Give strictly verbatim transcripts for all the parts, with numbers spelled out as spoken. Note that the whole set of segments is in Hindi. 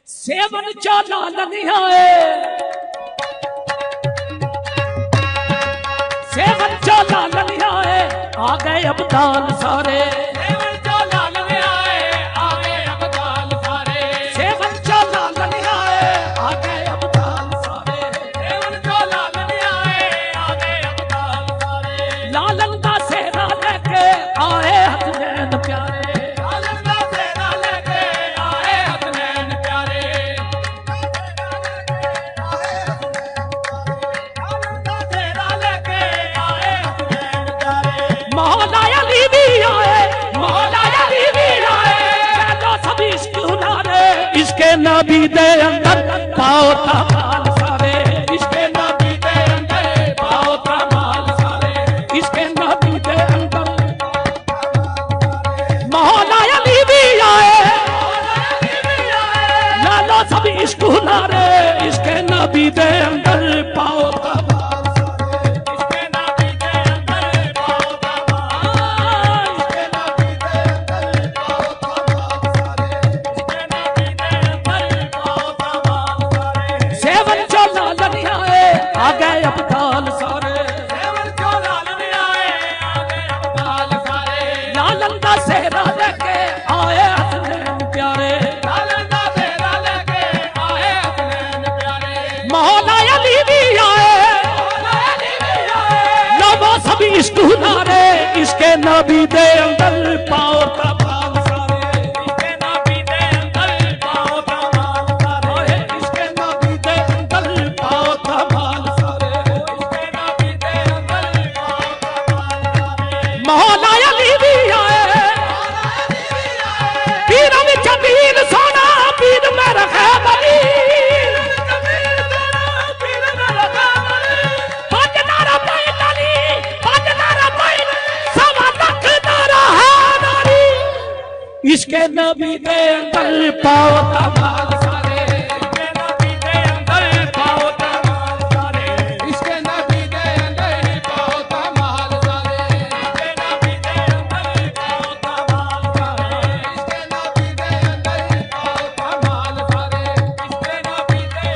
सेवन चाला लनिया सेवन चाला लनिया आ गए अब्दाल सारे। सेवन चाला लनिया आ गए अब्दाल सारे। सेवन चाला लनिया आ गए अब्दाल सारे। सेवन चाला लनिया आ गए अब्दाल सारे। लालन का सेना लेके आए हसनैन प्यारे। लालन का सेना लेके आए हसनैन प्यारे। मौला अली भी आए, मौला अली भी आए, चलो सभी इश्क उनारे। इसके नबी दे अंदर पाओ तमाल सारे। इसके नबी दे अंदर पाओ तमाल सारे। इसके नबी दे अंदर मौला अली भी आए, चलो सभी इश्क उनारे। इसके नबी दे अंदर पाओ तमाल। आ गए अब्दाल सारे। सेवन चाला लनिया आ गए अब्दाल सारे। लालन दा सेहरा लेके आए हसनैन प्यारे। लालन दा सेहरा लेके आए हसनैन प्यारे। मौला अली भी आए, मौला अली भी आए, लो सभी इश्क उनारे। इसके नबी दे अंदर पाओ तमाल सारे। इसके नबी दे अंदर पाओ तमाल सारे। इसके नबी दे अंदर पाओ तमाल। मौला अली भी आए, पीर विच पीर सोना पीर मेरा खैबरी। पंज नारा पैन अली, पंज नारा पैन, सवा लख नारा है नारी। इसके नबी दे अंदर पाओ तमाल सारे। इसके नबी दे अंदर पाओ तमाल सारे। इसके नबी दे अंदर पाओ तमाल सारे। इसके नबी दे अंदर पाओ तमाल सारे। इसके नबी दे अंदर पाओ तमाल सारे। इसके नबी दे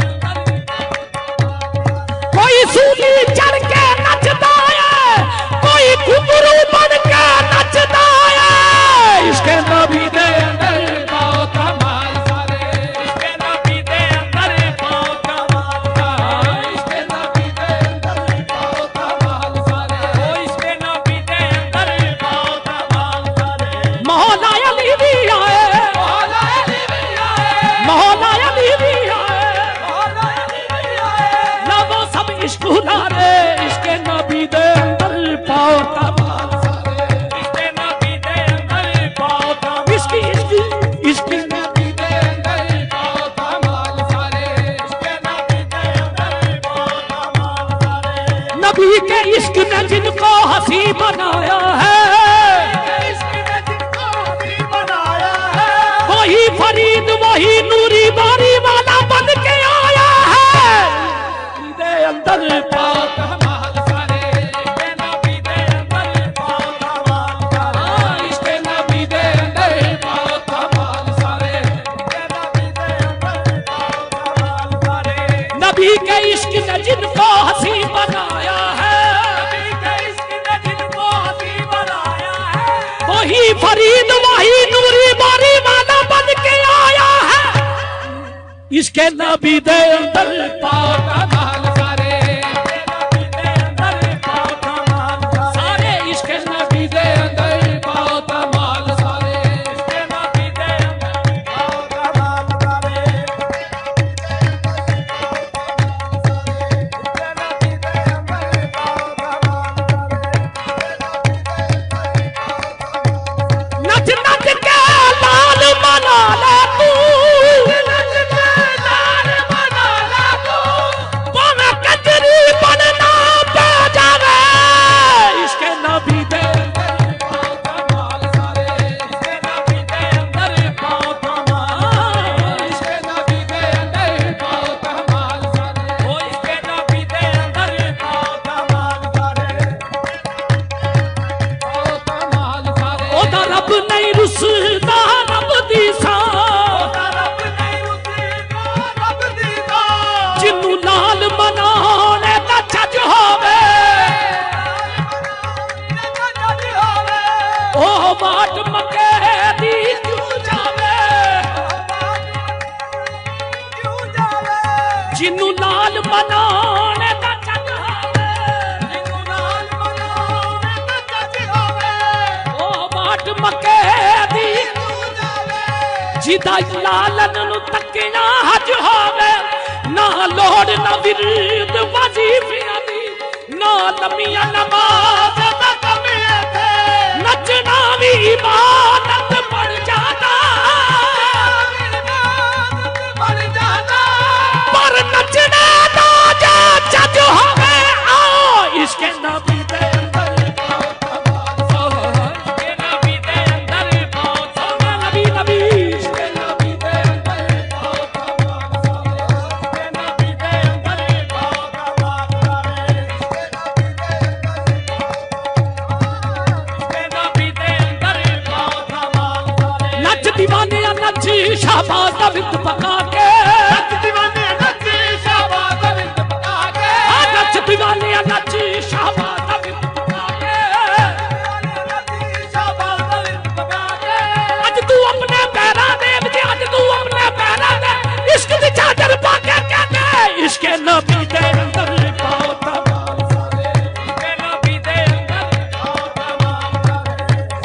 अंदर कोई सूली चढ़ के नचता है, कोई घुंघरू बन के नचता है। इसके नबी दे अंदर पाओ तमाल सारे। इसके नबी दे अंदर पाओ तमाल सारे। इसके नबी दे अंदर पाओ तमाल सारे। इसके नबी दे अंदर पाओ तमाल सारे। मौला अली भी आए, मौला अली भी आए, मौला अली भी आए, मौला अली भी आए, लो सब इश्क उनारे। इसके नबी दे अंदर पाओ तमाल सारे। इसके नबी दे अंदर पाओ तमाल। इसकी इसकी इसकी नबी दे अंदर पाओ तमाल सारे। इसके नबी दे अंदर पाओ तमाल सारे। नबी के इश्क ने जिनको हंसी बनाया है, इश्क ने जिनको हंसी बनाया है, वही फरीद वही नूरी बारी वाला बन के आया है। दे अंदर पाओ तमाल सारे। इसके नबी दे अंदर पाओ तमाल सारे। इसके नबी दे अंदर पाओ तमाल सारे। इसके नबी दे अंदर पाओ तमाल सारे। नबी के इश्क ने जिनको हंसी बनाया है, नबी के इश्क ने जिनको हंसी बनाया है, वही फरीद वही नूरी बारी वाला बन के आया है। इसके नबी दे अंदर पाओ तमाल सारे। इसके नबी दे अंदर पाओ तमाल सारे। इसके नबी दे अंदर पाओ तमाल सारे। इसके नबी दे अंदर पाओ तमाल सारे। नच नच के लाल मना ले तू, नच नच के लाल मना ले तू, जिन्नू लाल बनाने दा चज होवे, जिन्नू लाल बनाने दा चज होवे, ओ बाट मक्के दी जिदा लालन नु तकिया हज होवे, ना लोड़ ना विरद वजीफियां दी, ना लम्मियां नमाज दा कमिए थे, नचना भी इबादत बन जाता, बन जाता, पर नचना दा जा चज होवे, आओ इश्क नबी दे अंदर पाओ तमाल, इश्क नबी दे अंदर पाओ तमाल, नबी नबी इश्क नबी दे अंदर पाओ तमाल, इश्क नबी दे अंदर पाओ तमाल, इश्क नबी दे अंदर पाओ तमाल, नच दीवाने नच शाबाश दा विद पका के, नच दीवाने नच शाबाश दा विद पका के, नच दीवाने नच शाबाश दा विद पका के, नच शाबाश दा विद पका के, अज तू अपने पैरां दे विच, अज तू अपने पैरां दे इश्क दी चादर पा के कहते, इश्क नबी दे अंदर पाओ तमाल सारे, इश्क नबी दे अंदर पाओ तमाल सारे,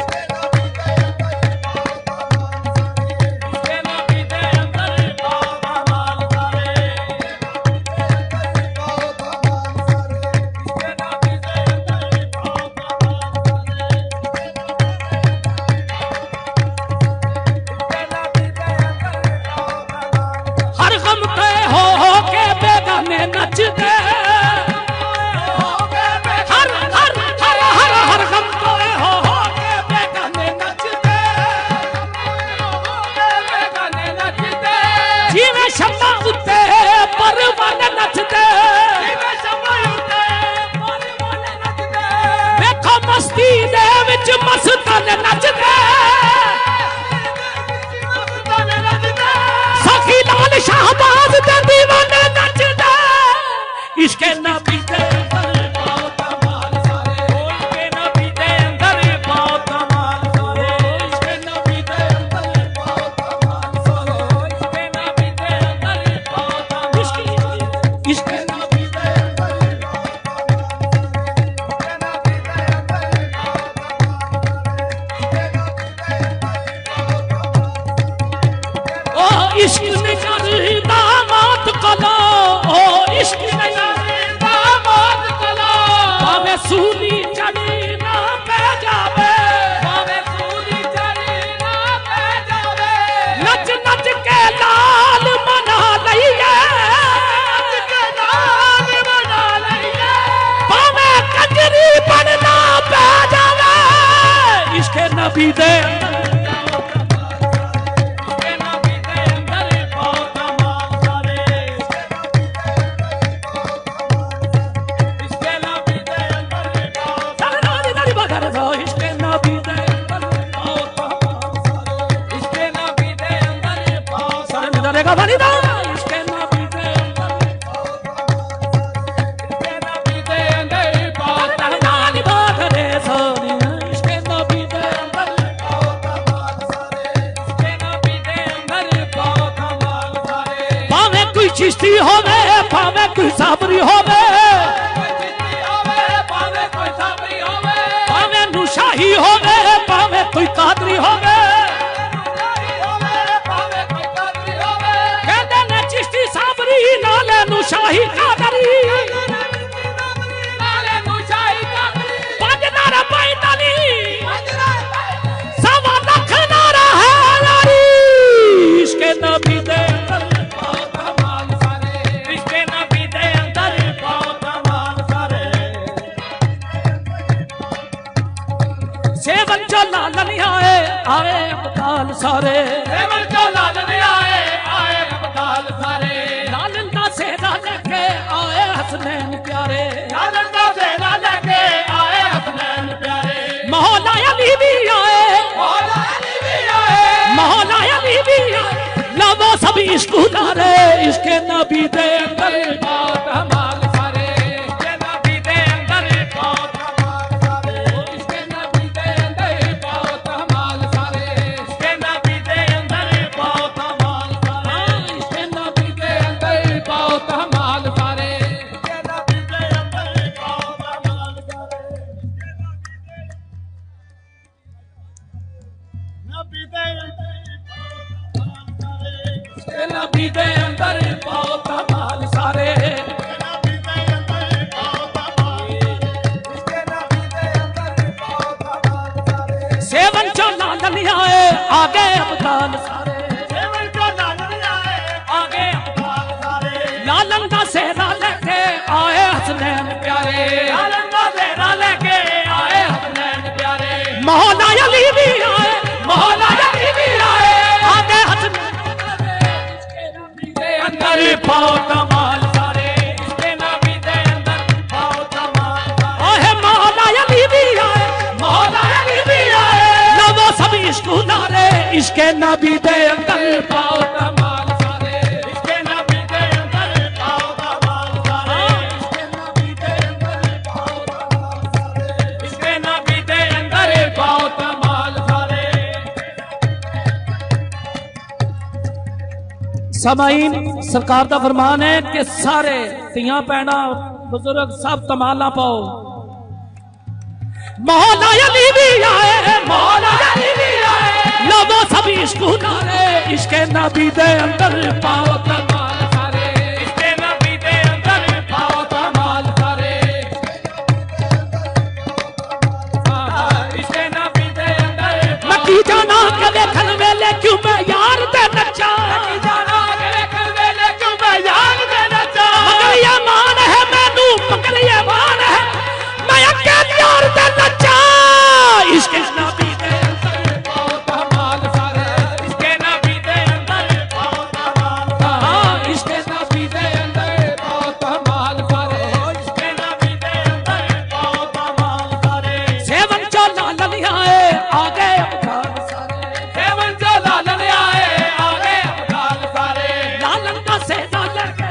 इश्क नबी दे अंदर पाओ तमाल सारे, हर गम पे हो हो के बेगाने नचते, हर हर हर हर हर गम पे हो हो के बेगाने नचते, जिवें शम्मा उत्ते परवाने नचते, देखो मस्ती दे विच मस्ताने नचते, सखी लाल शाहबाज दे दीवाने नचदे, इश्क नबी दे अंदर पाओ तमाल सारे, इश्क नबी दे अंदर पाओ तमाल सारे, इश्क नबी दे अंदर पाओ तमाल सारे, इश्क नबी दे अंदर पाओ तमाल, इश्क इश्क नबी दे अंदर ओ इश्क ने करदा मौत कलो, ओ इश्क ने करदा मौत कलो, भावे सूली चढ़ी ना पै जावे, भावे सूली चढ़ी ना पै जावे, नच नच के लाल मना लईए, नच के लाल मना लईए, भावे कजरी बनना पै जावे, इश्क नबी दे अंदर Vanidad, iske nabi de andar, iske nabi de andar, paat naani baat re soniya, iske nabi de andar, paat kamal sare, iske nabi de andar, paat kamal sare. Paave koi chishti hove, paave koi sabri hove, पावे कोई साबरी होवे, paave nushahi hove, paave koi kadri hove. शाही कादरी नाले मुशाही कादरी, पांच नारा पैताली सवा लख नारा है नारी, इश्क नबी दे अंदर पाओ तमाल सारे, इश्क नबी दे अंदर पाओ तमाल सारे, सेवन जो लालन आए आए अब्दाल सारे, सेवन जो लालन आए आए अब्दाल सारे, लालन दा सेहरा लेके आए हसनैन प्यारे, लालन दा सेहरा लेके आए हसनैन प्यारे, मौला अली भी आए, मौला अली भी आए, मौला अली भी आए, लवो सब इश्क उतारे, इश्क नबी दे अंदर पाओ तमाल सारे, इश्क नबी दे अंदर पाओ तमाल सारे, इश्क नबी दे अंदर पाओ तमाल सारे, इश्क नबी दे अंदर पाओ तमाल सारे, इश्क नबी दे अंदर पाओ तमाल नबी दे अंदर पाओ कमाल सारे सेवन चो लालन आए आगे अबदाल सारे आगे लालन का सेहरा लेके आए हसनैन प्यारे लालन का सेहरा लेके आए हसनैन प्यारे मौला अली भी आए मौला अली भी आए आगे हसनैन अंदर पाओ कमाल सारे इसके नबी दे अंदर पाओ कमाल ओहे मौला अली भी आए मौला अली भी आए नवो सभी इश्क उतारे इसके नबी दे अंदर पाओ कमाल सारे इसके नबी दे अंदर पाओ कमाल सारे इसके नबी दे अंदर पाओ कमाल सारे इसके नबी दे अंदर पाओ कमाल सारे समाइन सरकार का फरमान है कि सारे तियां पैना बुजुर्ग सब तमाला पाओ मौला अली भी आए मौला अली भी आए लोगों सभी इश्क उतारे इसके नबी दे अंदर पाओ कमाल सारे इसके नबी दे अंदर पाओ कमाल सारे इसके नबी दे अंदर मकी जाना के देखन वेले क्यों मैं यार ते नचा मकी जाना के देखन वेले क्यों मैं यार ते नचा मगर ये मान है मैनू मगर ये मान है मैं अकेले यार ते नचा इसके नबी दे अंदर पाओ कमाल सारे इसके नबी दे अंदर पाओ कमाल हां इसके नबी दे अंदर पाओ कमाल सारे इसके नबी दे अंदर पाओ कमाल सारे सेवन चो लालन आए आगे अबदाल सारे सेवन चो लालन आए आगे अबदाल सारे लालन का सेहरा लेके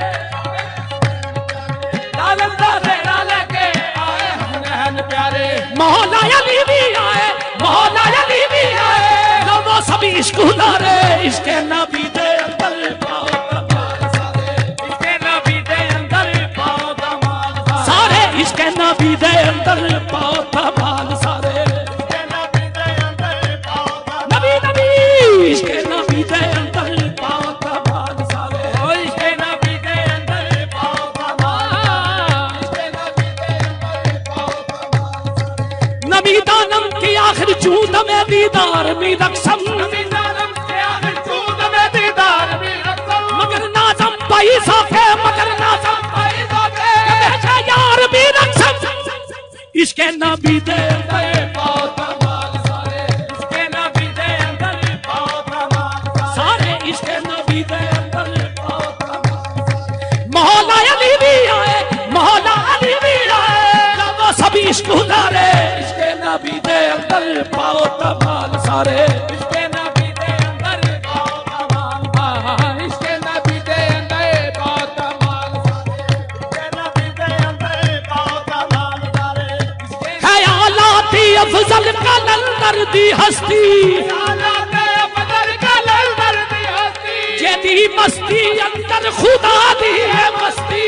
लालन का सेहरा लेके आए हसनैन प्यारे मौला अली भी आए मौला अली भी आए लोगों सभी इश्क उतारे इसके नबी दे अंदर पाओ कमाल सारे इसके नबी दे अंदर पाओ कमाल सारे इसके नबी दे अंदर पाओ कमाल सारे इसके नबी दे अंदर पाओ नबी नबी इसके नबी दे अंदर पाओ कमाल सारे इसके नबी दे अंदर पाओ कमाल इसके नबी दे अंदर पाओ कमाल नबी दानम की आखिर चूत में दीदार में रक्सम नबी दानम की आखिर चूत में दीदार में रक्सम मगर नाज़म पैसा के मगर नाज़म पैसा के हमेशा यार भी रक्सम इसके नबी दे अंदर पाओ कमाल सारे इसके नबी दे अंदर पाओ कमाल सारे इसके नबी दे अंदर पाओ कमाल मौला अली भी आए मौला अली भी आए लोगों सभी इश्क उतारे इसके नबी दे अंदर पाओ कमाल सारे इसके नबी दे अंदर पाओ कमाल हां इसके नबी दे अंदर पाओ कमाल सारे इसके नबी दे अंदर पाओ कमाल सारे ख्यालाती अफजल कलंदर दी हस्ती ख्यालाती अफजल कलंदर दी हस्ती जेदी मस्ती अंदर खुदा दी है मस्ती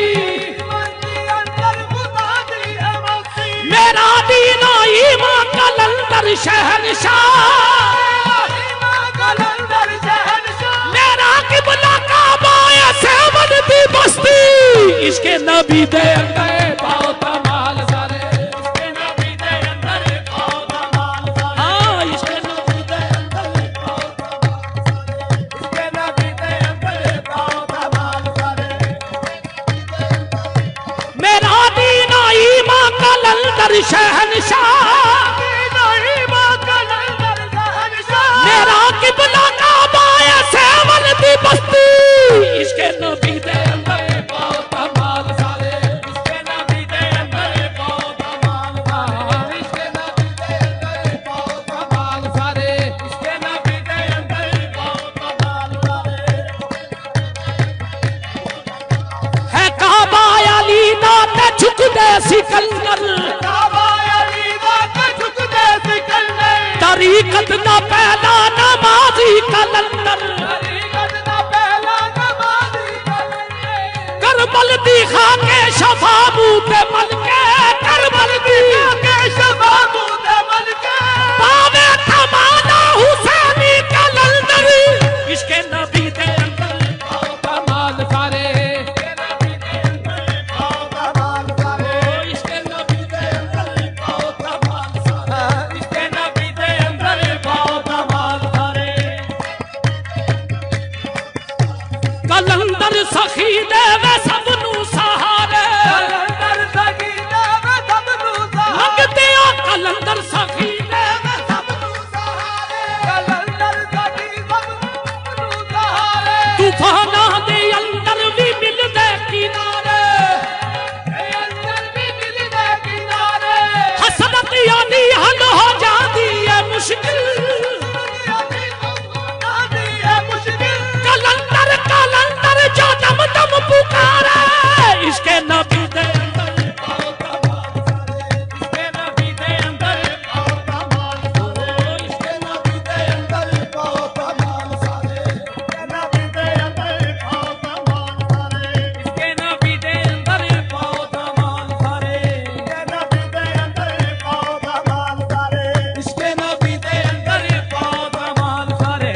मेरा दीना ईमान कलंदर शहनशाह मेरा किबला काबा ऐसे बनती बस्ती इसके नबी दे अंदर पाओ कमाल सारे इसके नबी दे अंदर पाओ कमाल हां इसके नबी दे अंदर पाओ कमाल इसके नबी दे अंदर पाओ कमाल सारे मेरा दीना ईमान कलंदर शहनशाह मेरा किबला काबा ऐसे बनती बस्ती इसके नबी दे अंदर पाओ कमाल सारे इसके नबी दे अंदर पाओ कमाल हां इसके नबी दे अंदर पाओ कमाल सारे इसके नबी दे अंदर पाओ कमाल सारे है काबा अली ना ते झुक दे सिकंदर काबा अली ना ते झुक दे सिकंदर तरीकत ना पहला नमाजी कलंदर तरीकत ना पहला नमाजी कलंदर करबल दी खाके शफा बूते मन के करबल दी खाके शफा बूते मन के पावे तमाना हुसैनी कलंदर इसके नबी दे अंदर पाओ सारे कलंदर सखी दे वे सबनू सहारे कलंदर सखी दे वे सबनू सहारे लगते आ कलंदर सखी दे वे सबनू सहारे कलंदर सखी सबनू सहारे तूफाना दे अंदर भी मिलदे किनारे अंदर भी मिलदे किनारे हसरत यानी हल हो जाती है मुश्किल कलंदर कलंदर जो दम दम पुकारे इसके नबी दे अंदर इसके नबी दे अंदर इसके नबी दे अंदर इसके नबी दे अंदर बहुत अमान सारे इसके नबी दे अंदर बहुत अमान सारे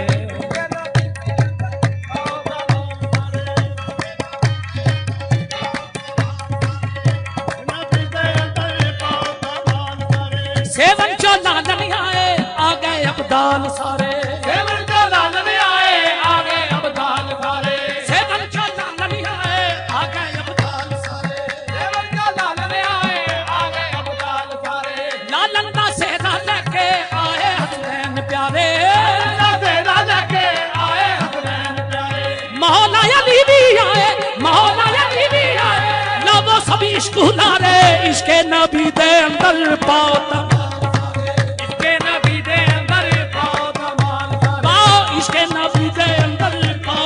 सेवन चो लालन आए आ गए अब्दाल सारे सेवन जो लालन आए आ गए अब्दाल सारे सेवन चो लालन आए आ गए अब्दाल सारे सेवन जो लालन आए आ गए अब्दाल सारे लालन दा सेहरा लेके आए हसनैन प्यारे तेरा लेके आए हसनैन प्यारे मौला अली भी आए मौला अली भी आए लबो सभी इश्क हुलारे इसके नबी दे अंदर पाओ इसके नबी दे अंदर पाओ पाओ इसके नबी दे अंदर पाओ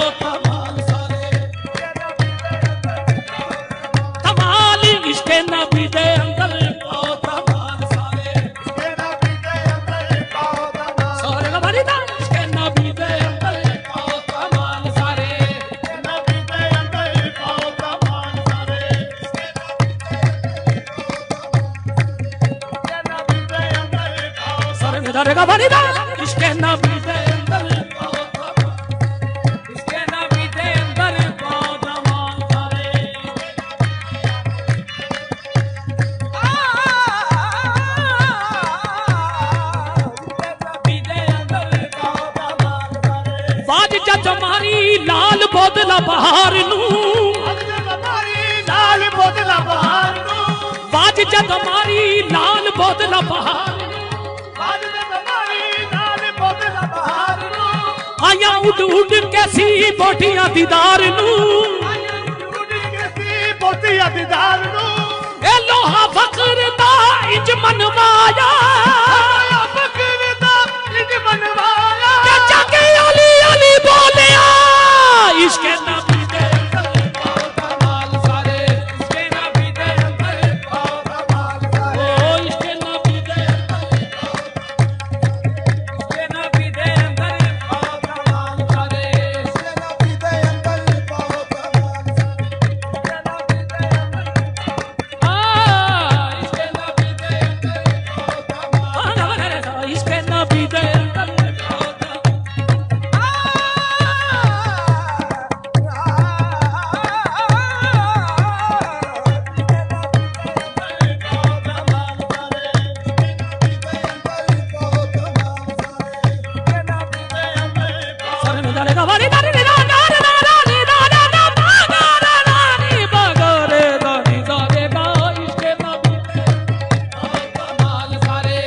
कमाल इसके नबी दे अंदर पाओ सारे गवारी दा इसके नबी दे अंदर पाओ कमाल सारे सारे मेरे गवारी दा इसके नबी दे अंदर पाओ इसके नबी दे अंदर पाओ कमाल सारे बाज जज मारी लाल बोदला बहार नू लाल बोतला बहार नू बाज जज मारी लाल बोदला बहार नू आज हमारी लाल बोतला बहार नू आया उड़ उड़ के सी बोटियां दीदार नू पोतिया दीदार नू ए लोहा फकर दा इंज मनवाया बकरदा निज बनवाया के जाके अली अली बोलिया इसके नबी दे अंदर पाओ कमाल सारे इसके नबी दे अंदर ओ इसके नबी दे अंदर इसके नबी दे अंदर पाओ कमाल सारे आ इसके नबी दे अंदर इसके नबी दे अंदर सारे में डालेगा वाली दानी नी दा दा दा दा नी दा दा दा बा गा दा दा नी बा गा रे दा नी दा रे बा इसके नबी दे कमाल सारे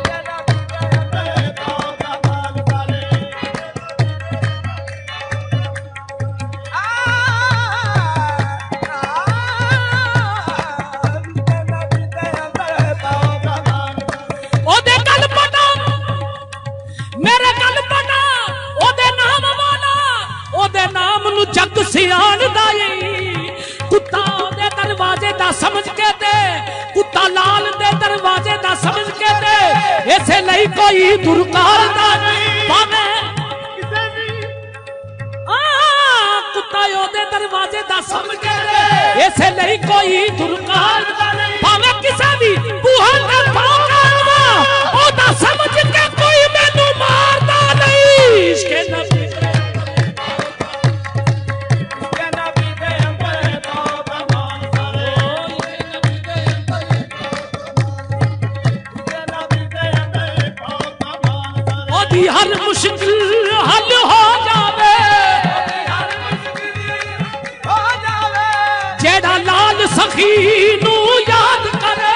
ओदे गल पटा मेरे गल पटा ओदे नाम वाला ओदे नाम नु जग सियाणदा ई कुत्ता ओदे दरवाजे दा समझ के ते कुत्ता लाल दे दरवाजे दा समझ के ते इसे ਲਈ कोई दुरकार दा भावे किसे भी आ कुत्ता ओदे दरवाजे दा समझ के ते इसे ਲਈ कोई दुरकार दा भावे किसे भी बूहा ते पाऊंगा ओदा समझ के कोई मैनू मारदा नहीं इसके नबी इसके नबी जेड़ा लाल सखी नू याद करे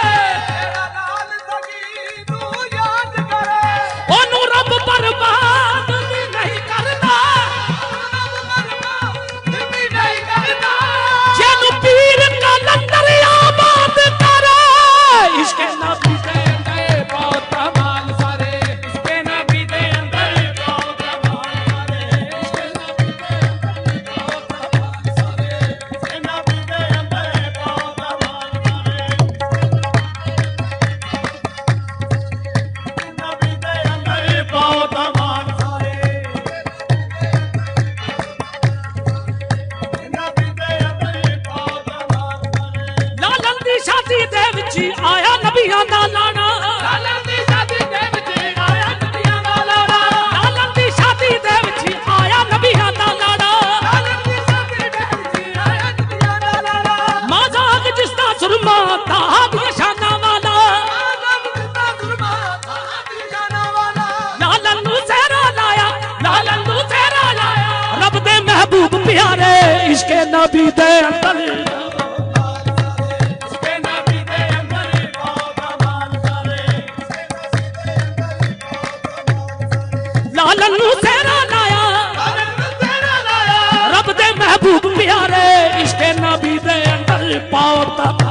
ओनू रब बर्बाद नहीं करता जेनू पीर कलंदर आबाद करे इश्क नबी दे अंदर बहुत कमाल सारे इश्क नबी दे अंदर बहुत कमाल सारे इश्क नबी दे अंदर बहुत कमाल सारे इश्क नबी दे अंदर बहुत कमाल सारे नबी दे अंदर बहुत कमाल सारे नबी दे अंदर बहुत कमाल सारे लालन दी शादी दे विच आया नबियां दा लाना लालन दी शादी दे विच आया नबियां दा लाना लालन दी शादी दे विच आया नबियां दा लाना लालन दी शादी दे विच आया नबियां दा लाना मजाक जिसदा सुरमा ताहा दी शाना वाला मजाक जिसदा सुरमा ताहा दी शाना वाला लालन नू सहरा लाया लालन नू सहरा लाया रब दे महबूब प्यारे इश्क नबी दे अंदर लालन नू सहरा लाया रब दे महबूब प्यारे इश्क नबी दे अंदर पाओ